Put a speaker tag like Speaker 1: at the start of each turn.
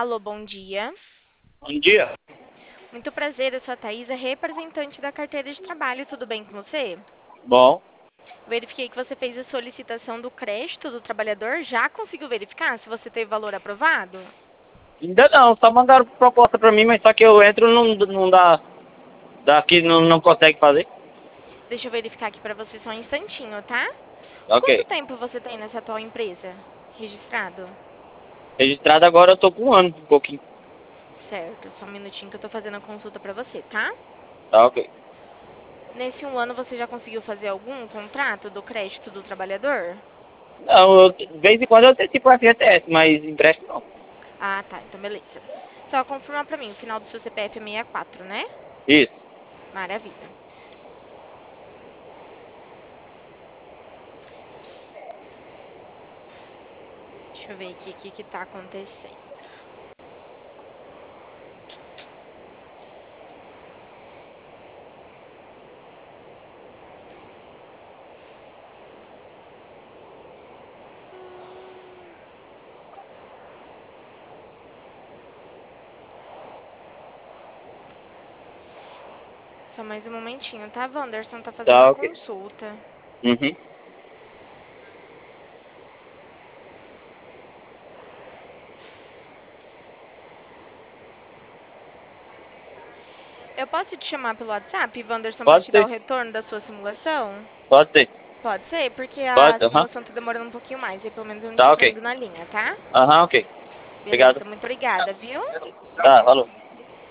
Speaker 1: Alô, bom dia.
Speaker 2: Bom dia.
Speaker 1: Muito prazer, eu sou a Thaisa, representante da carteira de trabalho. Tudo bem com você?
Speaker 2: Bom,
Speaker 1: Verifiquei que você fez a solicitação do crédito do trabalhador. Já conseguiu verificar se você teve valor aprovado?
Speaker 2: ainda não, só mandaram proposta pra mim, mas só que eu entro não dá aqui não consegue fazer.
Speaker 1: Deixa eu verificar aqui para você só um instantinho, tá?
Speaker 2: Ok.
Speaker 1: Quanto tempo você tem nessa atual empresa registrado?
Speaker 2: Registrado agora eu tô com um ano, um pouquinho.
Speaker 1: Certo, só um minutinho que eu tô fazendo a consulta para você, tá?
Speaker 2: Tá ok.
Speaker 1: Nesse um ano você já conseguiu fazer algum contrato do crédito do trabalhador?
Speaker 2: Não, de vez em quando eu antecipo o FGTS, mas empréstimo não.
Speaker 1: Ah, tá. Então, beleza. Só confirmar pra mim, o final do seu CPF é 64, né?
Speaker 2: Isso.
Speaker 1: Maravilha. Deixa eu ver aqui o que tá acontecendo. Só mais um momentinho, tá? Wanderson tá fazendo a
Speaker 2: Tá ok.
Speaker 1: consulta.
Speaker 2: Uhum.
Speaker 1: Eu posso te chamar pelo WhatsApp, Wanderson, pra
Speaker 2: Pode
Speaker 1: te dar o
Speaker 2: ser.
Speaker 1: retorno da sua simulação?
Speaker 2: Pode ser.
Speaker 1: Pode ser, porque a
Speaker 2: Pode, aham.
Speaker 1: simulação tá demorando um pouquinho mais. Aí pelo menos eu não te
Speaker 2: Tá ok.
Speaker 1: prendo na linha, tá?
Speaker 2: Aham, ok. Obrigado.
Speaker 1: Beleza, muito obrigada, viu?
Speaker 2: Tá, falou.